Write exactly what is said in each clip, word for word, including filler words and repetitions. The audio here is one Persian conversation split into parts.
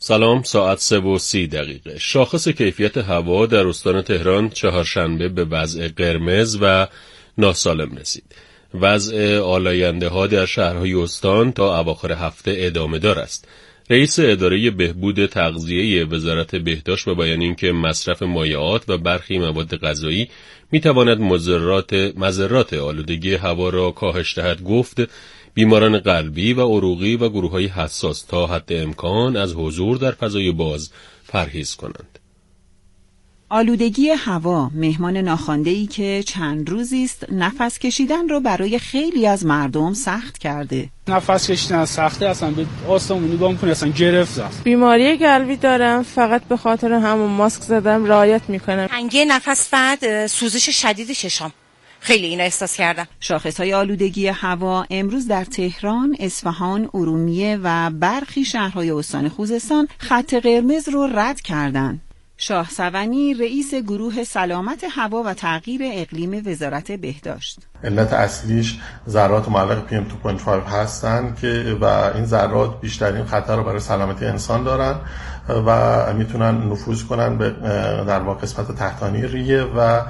سلام، ساعت سه و سی دقیقه. شاخص کیفیت هوا در استان تهران چهارشنبه به وضع قرمز و ناسالم رسید. وضع آلاینده ها در شهرهای استان تا اواخر هفته ادامه دار است. رئیس اداره بهبود تغذیه وزارت بهداشت به بیان اینکه مصرف مایعات و برخی مواد غذایی میتواند مضرات مضرات آلودگی هوا را کاهش دهد، گفت بیماران قلبی و عروقی و گروه‌های حساس تا حد امکان از حضور در فضای باز پرهیز کنند. آلودگی هوا مهمان ناخوانده‌ای که چند روزی است نفس کشیدن رو برای خیلی از مردم سخت کرده. نفس کشیدن سخته، اصلا به آسمون نگاه می‌کنی اصلا گرفت. بیماری قلبی دارم، فقط به خاطر همون ماسک زدم رعایت می‌کنم. تنگی نفس، بعد سوزش شدید چشام، خیلی اینا احساس کردم. شاخص‌های آلودگی هوا امروز در تهران، اصفهان، ارومیه و برخی شهرهای استان خوزستان خط قرمز رو رد کردند. شاه سونی رئیس گروه سلامت هوا و تغییر اقلیم وزارت بهداشت: علت اصلیش ذرات معلق پی ام دو و پنج هستند که و این ذرات بیشترین خطر رو برای سلامتی انسان دارن و میتونن نفوذ کنن به در واقع قسمت تحتانی ریه و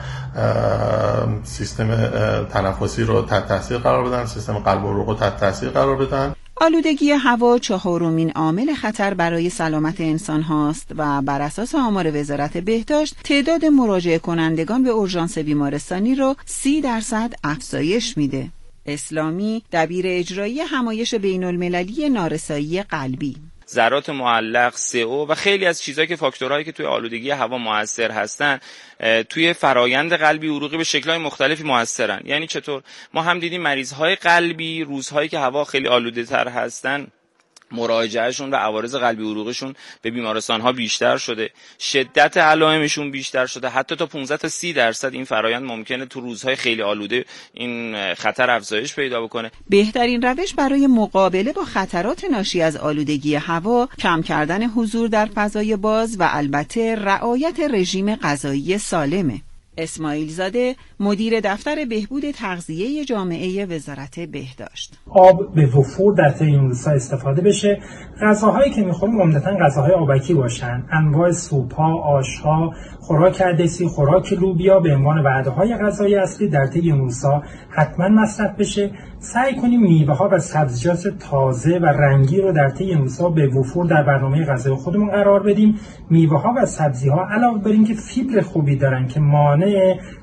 سیستم تنفسی رو تحت تاثیر قرار بدن، سیستم قلب و عروق رو تحت تاثیر قرار بدن. آلودگی هوا چهارمین عامل خطر برای سلامت انسان هاست و بر اساس آمار وزارت بهداشت تعداد مراجعه کنندگان به اورژانس بیمارستانی رو سی درصد افزایش میده. اسلامی، دبیر اجرایی همایش بین المللی نارسایی قلبی: ذرات معلق، سه او و خیلی از چیزایی که فاکتورهایی که توی آلودگی هوا مؤثر هستن توی فرایند قلبی عروقی به شکل‌های مختلفی مؤثرن. یعنی چطور؟ ما هم دیدیم مریض‌های قلبی روزهایی که هوا خیلی آلوده‌تر هستن مراجعهشون و عوارض قلبی عروقیشون به بیمارستان‌ها بیشتر شده، شدت علائمشون بیشتر شده، حتی تا پانزده تا سی درصد این فرایند ممکنه تو روزهای خیلی آلوده این خطر افزایش پیدا بکنه. بهترین روش برای مقابله با خطرات ناشی از آلودگی هوا کم کردن حضور در فضای باز و البته رعایت رژیم غذایی سالمه. اسماعیل زاده، مدیر دفتر بهبود تغذیه جامعه وزارت بهداشت: آب به وفور در طی این روزها استفاده بشه. غذاهایی که میخوریم عمدتاً غذاهای آبکی باشن. انواع سوپ‌ها، آش‌ها، خوراک عدسی، خوراک لوبیا به عنوان وعده‌های غذایی اصلی در طی این روزها حتما مصرف بشه. سعی کنیم میوه‌ها و سبزیجات تازه و رنگی رو در طی این روزها به وفور در برنامه غذایی خودمون قرار بدیم. میوه‌ها و سبزی‌ها علاوه بر اینکه فیبر خوبی دارن که مانع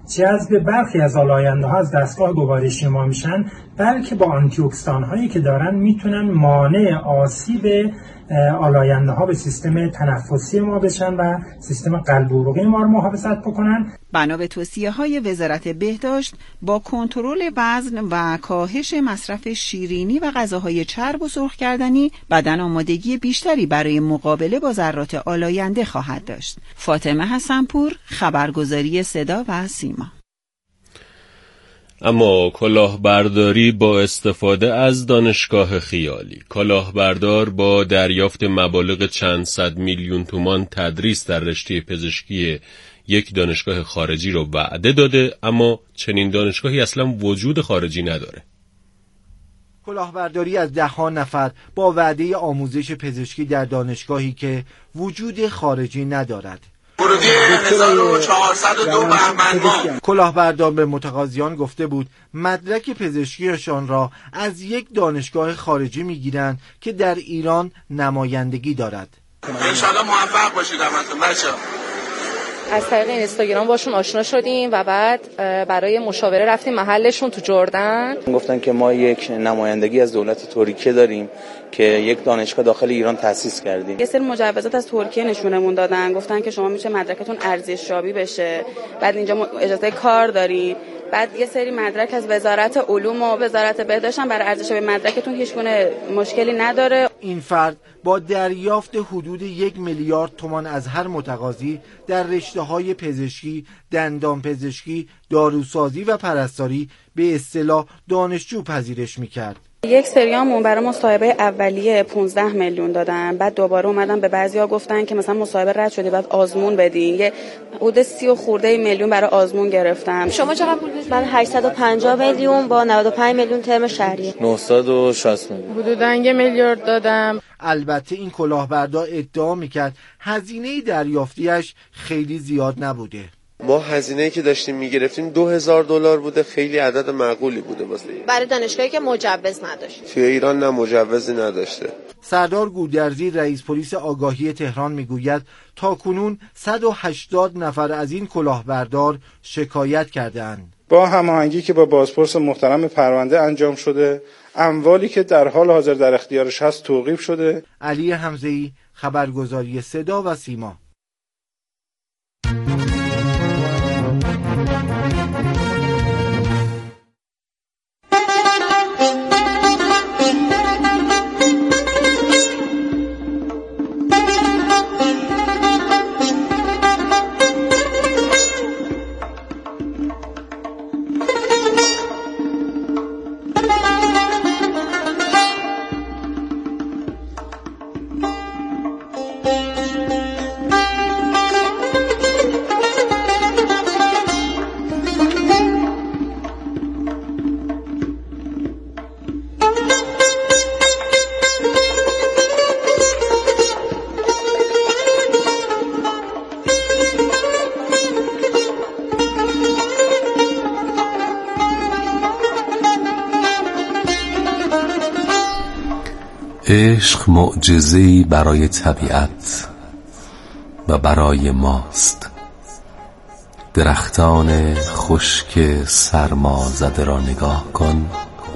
جذب برخی از آلاینده‌ها از دستگاه گوارشی ما میشن، بلکه با آنتی اکسیدان‌هایی که دارن میتونن مانع آسیب آلاینده‌ها به سیستم تنفسی ما بشن و سیستم قلب و عروقی ما رو محافظت بکنن. بنا به توصیه‌های وزارت بهداشت با کنترل وزن و کاهش مصرف شیرینی و غذاهای چرب و سرخ کردنی بدن آمادگی بیشتری برای مقابله با ذرات آلاینده خواهد داشت. فاطمه حسنپور، خبرگزاری صدا و سیما. اما کلاهبرداری با استفاده از دانشگاه خیالی. کلاهبردار با دریافت مبالغ چند صد میلیون تومان تدریس در رشته پزشکی یک دانشگاه خارجی رو وعده داده، اما چنین دانشگاهی اصلا وجود خارجی نداره. کلاهبرداری از ده ها نفر با وعده آموزش پزشکی در دانشگاهی که وجود خارجی ندارد. هزار و چهارصد و دو بهمن ماه کلاهبردار به متقاضیان گفته بود مدرک پزشکیشان را از یک دانشگاه خارجی میگیرند که در ایران نمایندگی دارد. انشالله موفق باشید همتون بچه‌ها. از طریق اینستاگرام باشون آشنا شدیم و بعد برای مشاوره رفتیم محلشون تو جردن. گفتن که ما یک نمایندگی از دولت ترکیه داریم که یک دانشگاه داخل ایران تأسیس کردیم. یه سری مجوزات از ترکیه نشونمون دادن، گفتن که شما میشه مدرکتون ارزشیابی بشه، بعد اینجا اجازه کار دارین، بعد یه سری مدرک از وزارت علوم و وزارت بهداشت هم برای ارزشیابی مدرکتون هیچ گونه مشکلی نداره. این فرد با دریافت حدود یک میلیارد تومان از هر متقاضی در رشته‌های پزشکی، دندان پزشکی، داروسازی و پرستاری به اصطلاح دانشجو پذیرش می‌کرد. یک سریامون برای مصاحبه اولیه پانزده میلیون دادن، بعد دوباره اومدن به بعضیا گفتن که مثلا مصاحبه رد شده بعد آزمون بدین، یه حدود سی و خورده میلیون برای آزمون گرفتم. شما چقدر پول دادید؟ من هشتصد و پنجاه میلیون با نود و پنج میلیون ترم شهریه. نهصد و شصت میلیون. حدوداً یک میلیارد دادم. البته این کلاهبردار ادعا میکرد هزینه دریافتیش خیلی زیاد نبوده. ما هزینه‌ای که داشتیم میگرفتیم دو هزار دلار بوده، خیلی عدد معقولی بوده واسه برای دانشگاهی که مجوز نداشت. توی ایران نه مجوزی نداشته. سردار گودرزی رئیس پلیس آگاهی تهران میگوید تاکنون صد و هشتاد نفر از این کلاهبردار شکایت کردند. با هماهنگی که با بازپرس محترم پرونده انجام شده، اموالی که در حال حاضر در اختیارش هست توقیف شده. علی حمزه‌ای، خبرگزاری صدا و سیما. عشق معجزه‌ای برای طبیعت و برای ماست. درختان خشک سرما زده را نگاه کن،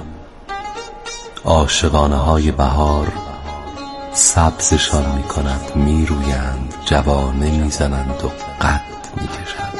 عاشقانه های بهار سبزشان می کند، می رویند، جوانه می زنند و قد می کشند.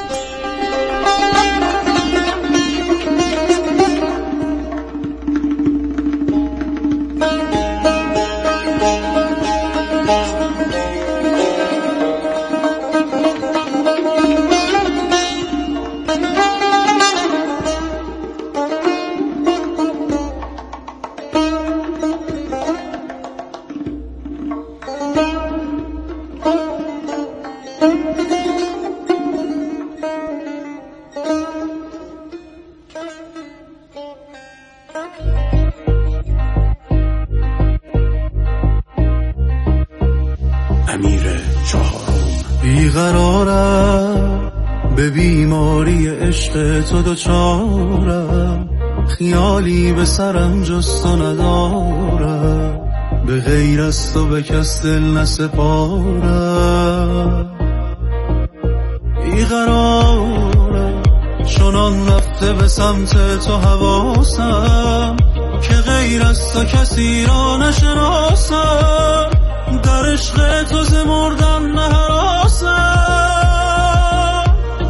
بیقرارم به بیماری عشق تو دوچارم، خیالی به سرم جز تو ندارم، به غیر از تو به کس دل نسپارم. بیقرارم چنان رفته به سمت تو حواسم که غیر از تو کسی را نشناسم، در عشق تو ز مردن نهراسم.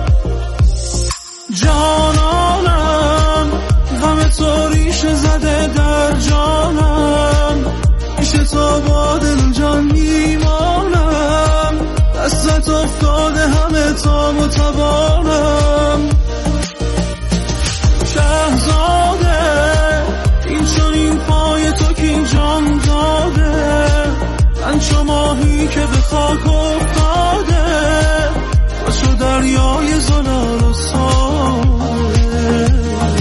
جانانم غم تو ریشه زده در جانم، پیش تو با دل جان میمانم، دستت افتاده همه تام و توانم. شهزاده این چون این پای تو که این جان داده، من چو ماهی که به خاک افتاده، تو چو دریای زلال و ساده.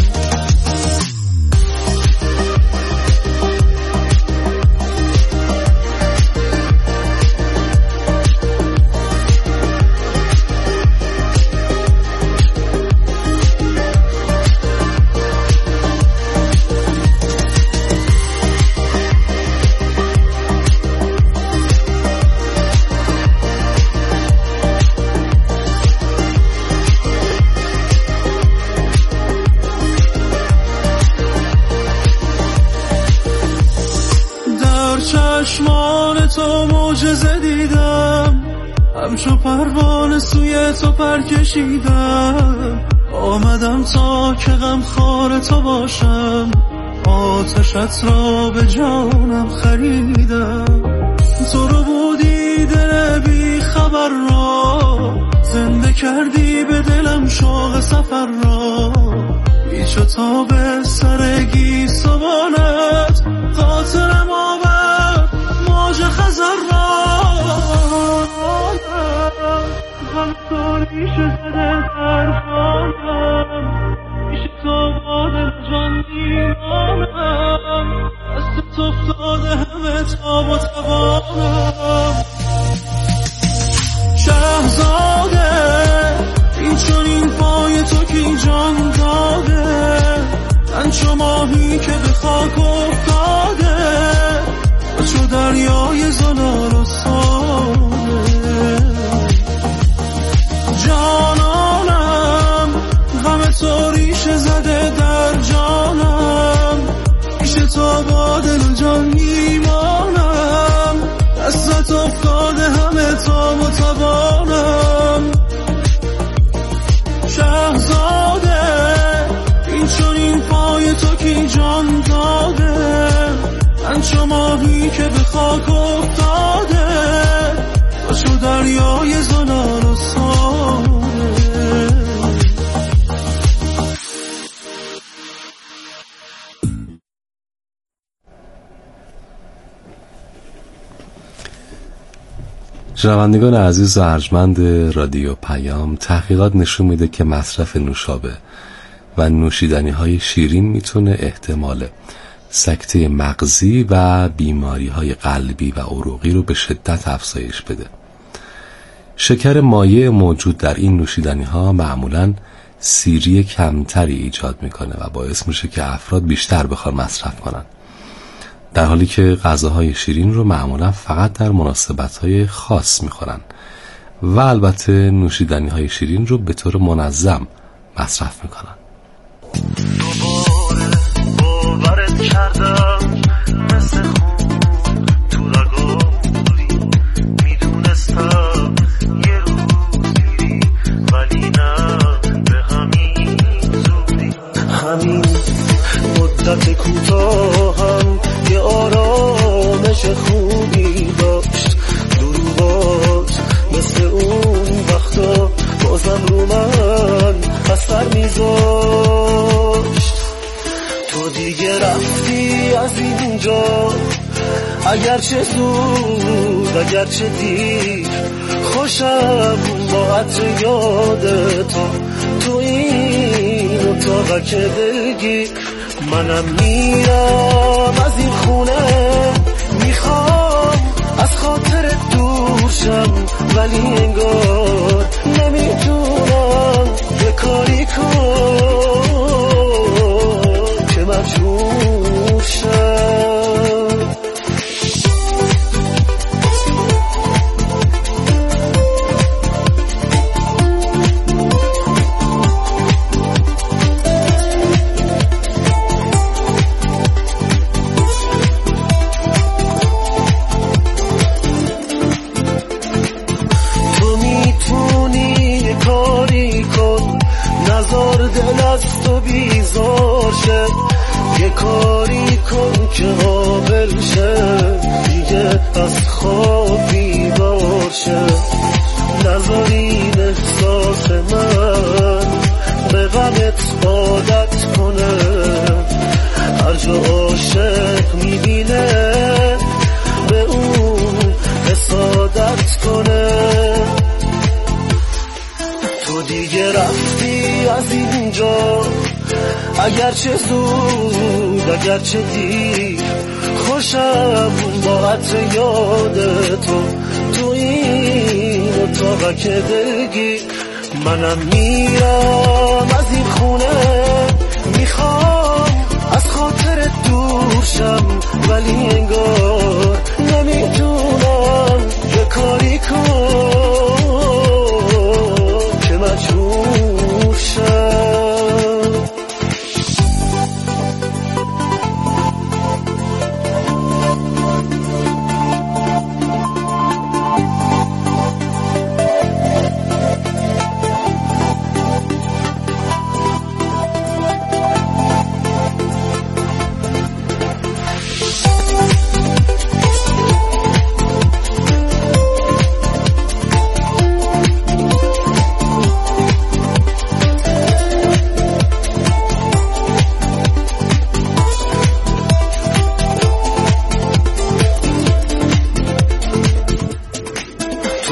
چشمان تو معجزه دیدم، همچو پروانه سوی تو پر کشیدم، آمدم تا که غم خوار تو باشم، آتشت را به جانم خریدم. تو رو بودی دل بی خبر را، زنده کردی به دلم شوق سفر را، بی پیچ تا به سرگی سبانت خاطرم آورد موج خزر را غم تو ریشه زده در جانم پیش تو باد جان میمانم دست تو افتاده همه تاب و توانم شهزاده این چون این پای تو که این جان داده من چو ماهی که به خاک افتاده و چو دریای زلال و ساده جانانم غم تو ریشه زده در جانم پیش تو با دل و جان میمانم دستت افتاده همه تاب و توانم شهزاده این چون این پای تو که این جان داده من چو ماهی که به خاک افتاده و چو دریای زلال و ساده شنوندگان عزیز و ارجمند رادیو پیام، تحقیقات نشون میده که مصرف نوشابه و نوشیدنی های شیرین میتونه احتمال سکته مغزی و بیماری های قلبی و عروقی رو به شدت افزایش بده. شکر مایع موجود در این نوشیدنی ها معمولاً سیری کمتری ایجاد میکنه و باعث میشه که افراد بیشتر بخوان مصرف کنن، در حالی که غذاهای شیرین رو معمولا فقط در مناسبت‌های خاص می‌خورن و البته نوشیدنی‌های شیرین رو به طور منظم مصرف می‌کنن. باورت کردم مثل خون تو رگاموری میدونستم یه روز میری ولی نه به همین زودی همین مدت کوتاهم یه آرامش خوبی داشت دروبات مثل اون وقتا بازم رو من اثر میذاشت تو دیگه رفتی از اینجا اگرچه زود اگرچه دیر خوشم با عطر یادتا تو این اتاق که دلگیر منم میرم از این خونه میخوام از خاطر دور شم ولی انگار نمیتونم یه کاری کنم که مجبور شم دل از تو بیزار شه یه کاری کن که قابل شه دیگه از خواب بیدار شه نذار این احساس من به غمت عادت کنه هر جا عاشق میبینه به اون حسادت کنه تو دیگه رفتی از اینجا اگرچه زود اگرچه دیر خوشم با عطر یاد تو تو این اتاق که دلگیر منم میرم از این خونه میخوام از خاطر دور شم ولی انگار نمیتونم یه کاری کنم که مجبور شم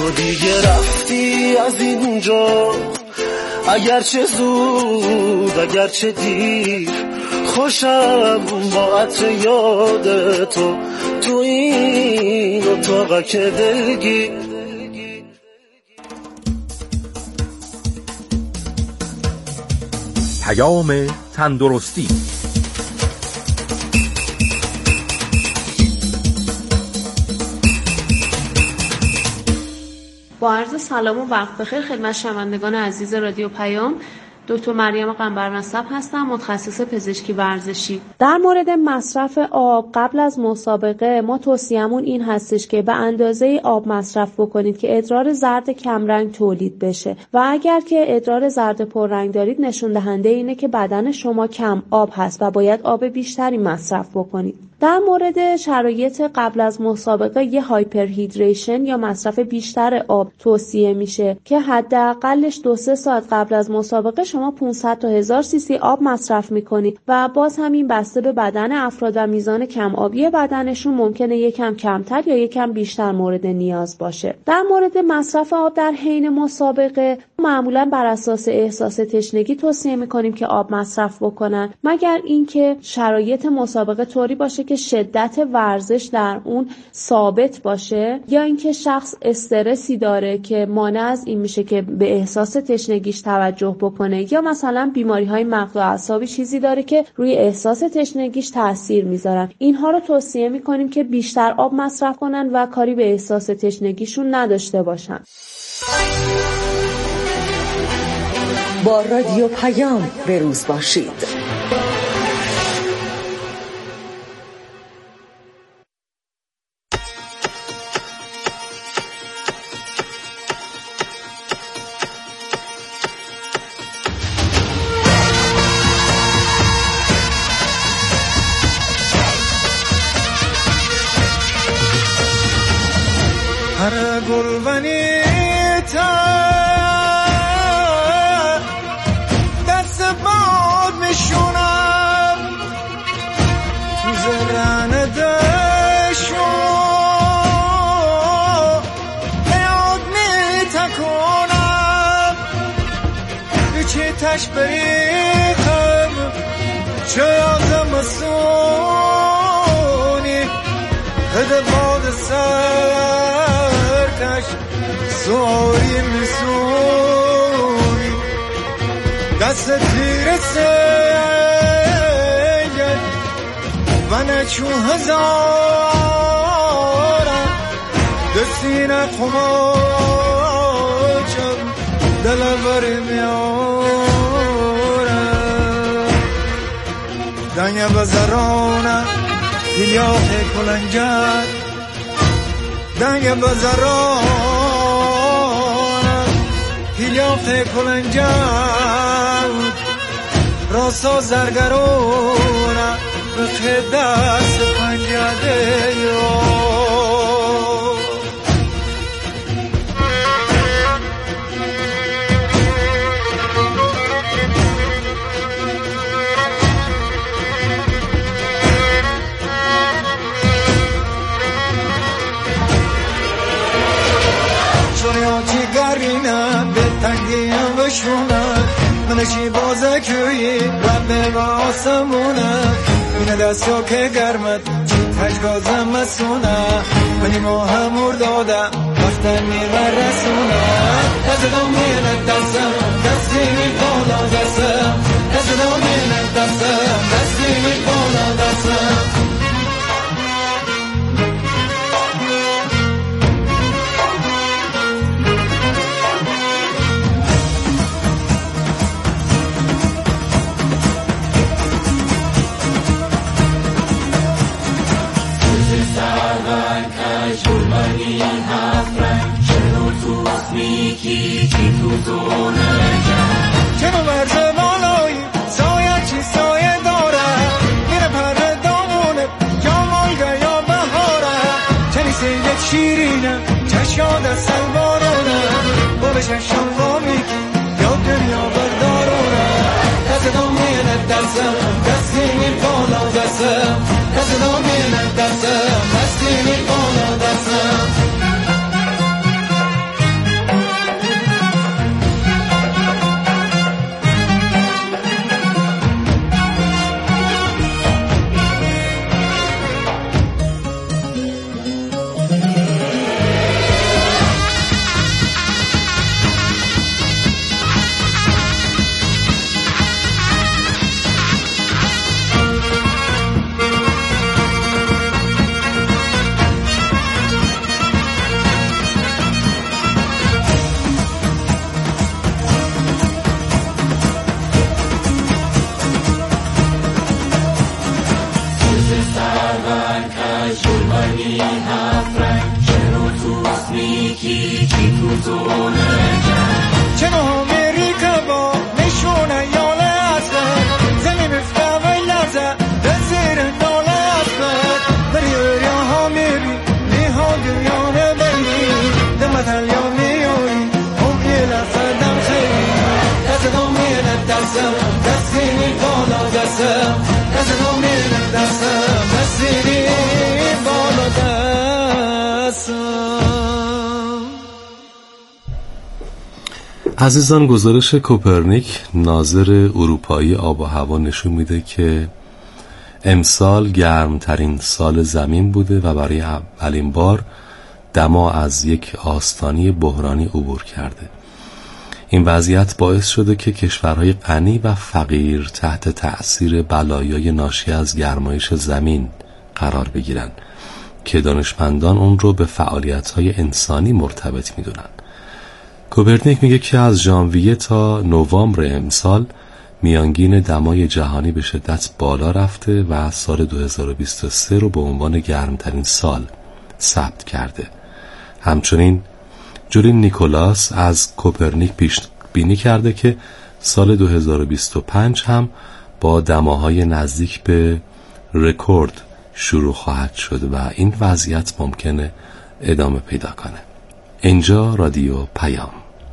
تو دیگه رفتی از اینجا، اگرچه زود اگرچه دیر، خوشم با عطر یاد تو تو این اتاق که دلگیر. پیام تندرستی. با عرض سلام و وقت بخیر خدمت شنوندگان عزیز رادیو پیام، دکتر مریم قنبرنسب هستم، متخصص پزشکی ورزشی. در مورد مصرف آب قبل از مسابقه ما توصیه‌مون این هستش که به اندازه آب مصرف بکنید که ادرار زرد کمرنگ تولید بشه و اگر که ادرار زرد پررنگ دارید نشون دهنده اینه که بدن شما کم آب هست و باید آب بیشتری مصرف بکنید. در مورد شرایط قبل از مسابقه یه هایپر هیدریشن یا مصرف بیشتر آب توصیه میشه که حداقلش دو سه ساعت قبل از مسابقه شما پانصد تا هزار سی سی آب مصرف میکنید و باز همین بسته به بدن افراد و میزان کم آبی بدنشون ممکنه یکم کمتر یا یکم بیشتر مورد نیاز باشه. در مورد مصرف آب در حین مسابقه معمولا بر اساس احساس تشنگی توصیه میکنیم که آب مصرف بکنن، مگر اینکه شرایط مسابقه طوری باشه که شدت ورزش در اون ثابت باشه یا اینکه شخص استرسی داره که مانع از این میشه که به احساس تشنگیش توجه بکنه یا مثلا بیماری‌های مغز و اعصابی چیزی داره که روی احساس تشنگیش تاثیر میذارن. اینها رو توصیه میکنیم که بیشتر آب مصرف کنن و کاری به احساس تشنگیشون نداشته باشن. با رادیو پیام به روز باشید. هر گلبنی تا دست باد میشونم تو زرن دشو بیاد میتکنم بیچی تش بریخم چه یادم سونی هده باد سرکش سواری میسونی دست تیر سیگل و نچو هزارم دستینه خماچم دلوری میارم دنیا بزرانه دیلیاخ کلنجر دنیا بزرانه دیلیاخ کلنجر راسا زرگرونه بخی دست پنجده یا تنگیم بشونه منشی بازه کویی رب با آسمونه اینه دستو که گرمت چی تجگازم مسونه منی ماه مردادم وقتا میره رسونه دستو مینه دستم دستی می بالا دستم دستو مینه دستم دستی می بالا دستم چنو ورز بالایی سایه چی سایه داره میره پر دامونه یا مالگه یا بهاره چنی سیگه شیرینه چشاد سلوارونه بابش شنفا میگی یا دنیا بردارونه دست دامینه دستم دستی می بالا دستم دست دامینه دستم دستی می بالا دستم عزیزان، گزارش کوپرنیک ناظر اروپایی آب و هوا نشون میده که امسال گرمترین سال زمین بوده و برای اولین بار دما از یک آستانه بحرانی عبور کرده. این وضعیت باعث شده که کشورهای غنی و فقیر تحت تأثیر بلایای ناشی از گرمایش زمین قرار بگیرن که دانشمندان اون رو به فعالیت‌های انسانی مرتبط میدونن. کوپرنیک میگه که از ژانویه تا نوامبر امسال میانگین دمای جهانی به شدت بالا رفته و سال دو هزار و بیست و سه رو به عنوان گرمترین سال ثبت کرده. همچنین جولین نیکولاس از کوپرنیک پیش بینی کرده که سال دو هزار و بیست و پنج هم با دماهای نزدیک به رکورد شروع خواهد شد و این وضعیت ممکنه ادامه پیدا کنه. اینجا رادیو پیام.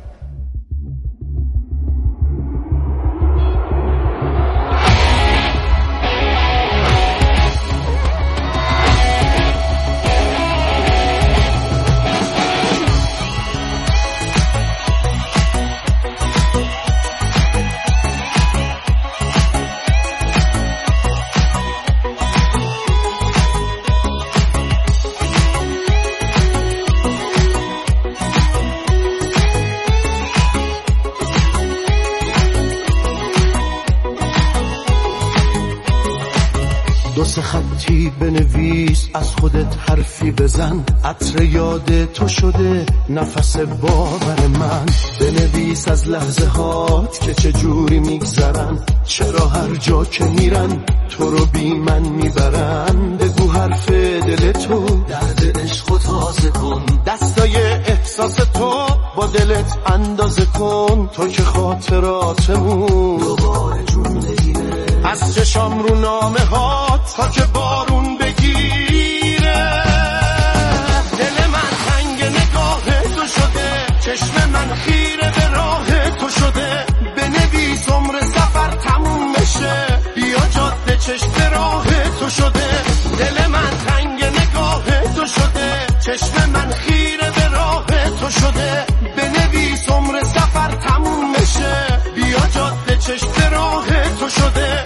دو سه خطی بنویس، از خودت حرفی بزن، عطر یاد تو شده نفس باور من. بنویس از لحظه هات که چه جوری میگذرن، چرا هر جا که میرن تو رو بی من میبرن. بگو حرف دل تو، درد عشق و تازه کن، دستای احساس تو با دلت اندازه کن. تو که خاطراتمون دوباره جون بگیره، از چشام رو نامه هات تا که بارون بگیره. دل من تنگ نگاه تو شده، چشم من خیره به راه تو شده. بنویس عمر سفر تموم بشه، بیا جاده چشم راه تو شده. دل من تنگ نگاه تو شده، چشم من خیره به راه تو شده. بنویس عمر سفر تموم بشه، بیا جاده چشم راه تو شده.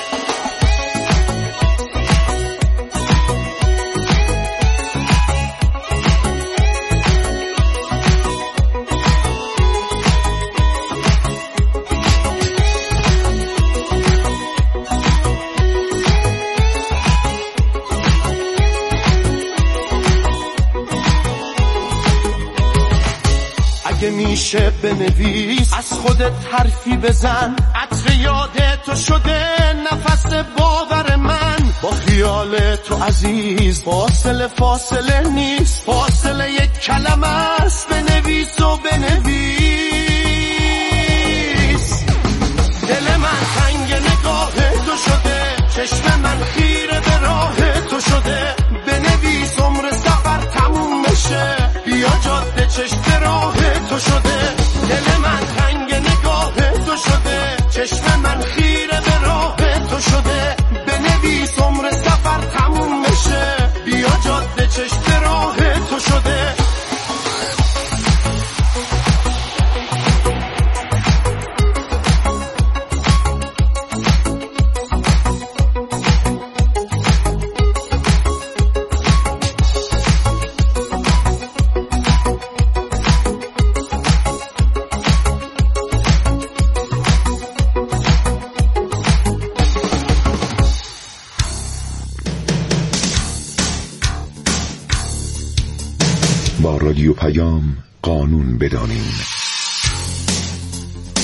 میشه بنویس، از خودت حرفی بزن، عطر یاد تو شده نفس باور من. با خیال تو عزیز فاصله فاصله نیست، فاصله یک کلمه است. بنویس و بنویس. دل من تنگ نگاه تو شده، چشم من خیره به راه تو شده. بنویس عمر سفر تموم بشه، بیا جاده چشم راه تو شده. دل من تنگ نگاه تو شده، چشم من خیره به راه تو شده. بنویس عمر سفر تموم بشه، بیا جاده چشم راه تو شده. با رادیو پیام قانون بدانیم.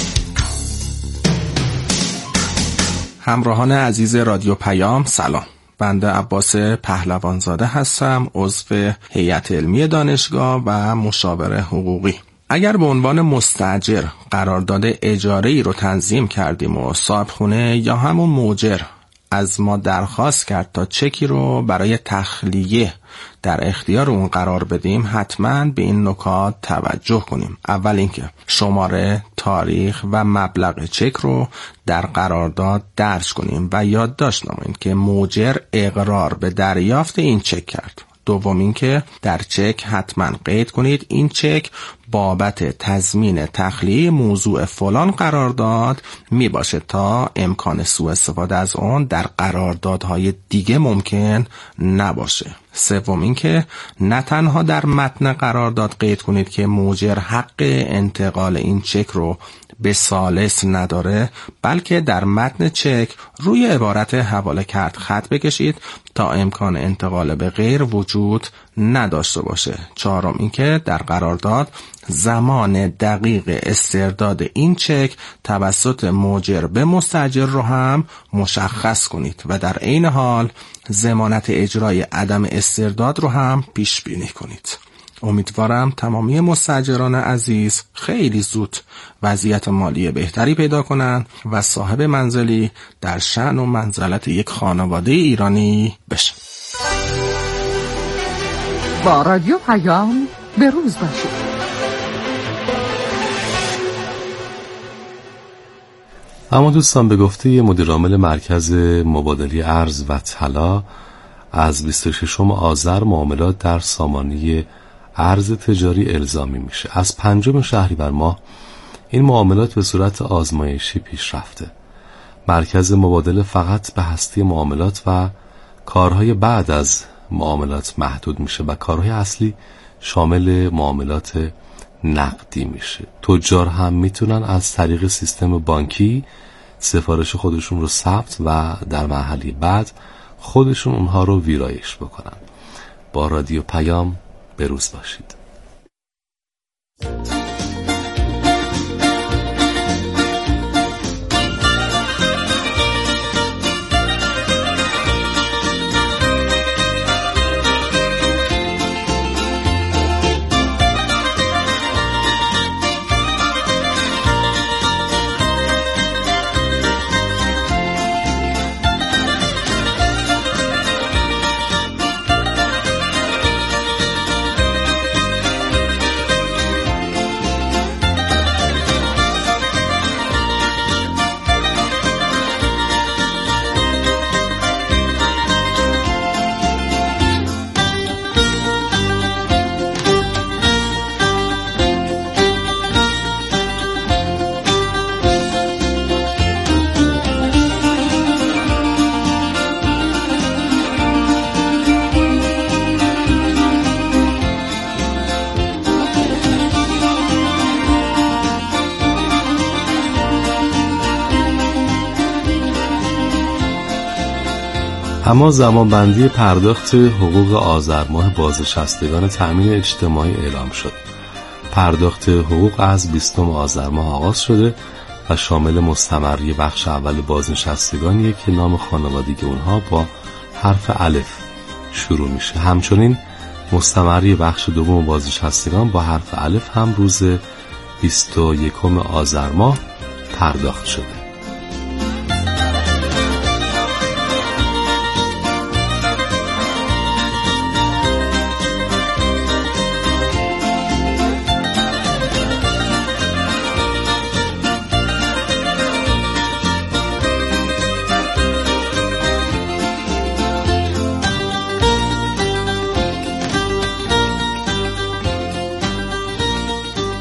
همراهان عزیز رادیو پیام سلام. بنده عباس پهلوانزاده هستم، عضو هیئت علمی دانشگاه و مشاور حقوقی. اگر به عنوان مستاجر قرارداد اجاره‌ای رو تنظیم کردیم و صاحبخونه یا همون مؤجر از ما درخواست کرد تا چکی رو برای تخلیه در اختیار اون قرار بدیم، حتما به این نکات توجه کنیم. اول اینکه شماره، تاریخ و مبلغ چک رو در قرارداد درج کنیم و یادداشت نماییم که مؤجر اقرار به دریافت این چک کرد. دوم اینکه در چک حتما قید کنید این چک بابت تضمین تخلیه موضوع فلان قرارداد می باشه تا امکان سوء استفاده از اون در قراردادهای دیگه ممکن نباشه. سوم اینکه نه تنها در متن قرارداد قید کنید که مؤجر حق انتقال این چک رو به ثالث نداره، بلکه در متن چک روی عبارت حواله کرد خط بکشید تا امکان انتقال به غیر وجود نداشته باشه. چهارم اینکه در قرارداد زمان دقیق استرداد این چک توسط مؤجر به مستاجر رو هم مشخص کنید و در عین حال ضمانت اجرای عدم استرداد رو هم پیش بینی کنید. امیدوارم تمامی مستاجران عزیز خیلی زود وضعیت مالی بهتری پیدا کنن و صاحب منزلی در شأن و منزلت یک خانواده ایرانی بشن. با رادیو پیام به روز باشید. اما دوستان، به گفته مدیر عامل مرکز مبادله ارز و طلا، از بیست و ششم آذر معاملات در سامانه ارز تجاری الزامی میشه. از پنجم شهریور ماه این معاملات به صورت آزمایشی پیش رفته. مرکز مبادله فقط به هستی معاملات و کارهای بعد از معاملات محدود میشه و کارهای اصلی شامل معاملات نقدی میشه. تجار هم میتونن از طریق سیستم بانکی سفارش خودشون رو ثبت و در مرحله بعد خودشون اونها رو ویرایش بکنن. با رادیو پیام به روز باشید. اما زمانبندی پرداخت حقوق آذر ماه بازنشستگان تأمین اجتماعی اعلام شد. پرداخت حقوق از بیستم آذر ماه آغاز شده و شامل مستمری بخش اول بازنشستگانیه که نام خانوادگی اونها با حرف الف شروع میشه. همچنین مستمری بخش دوم بازنشستگان با حرف الف هم روز بیست و یکم آذر ماه پرداخت شده.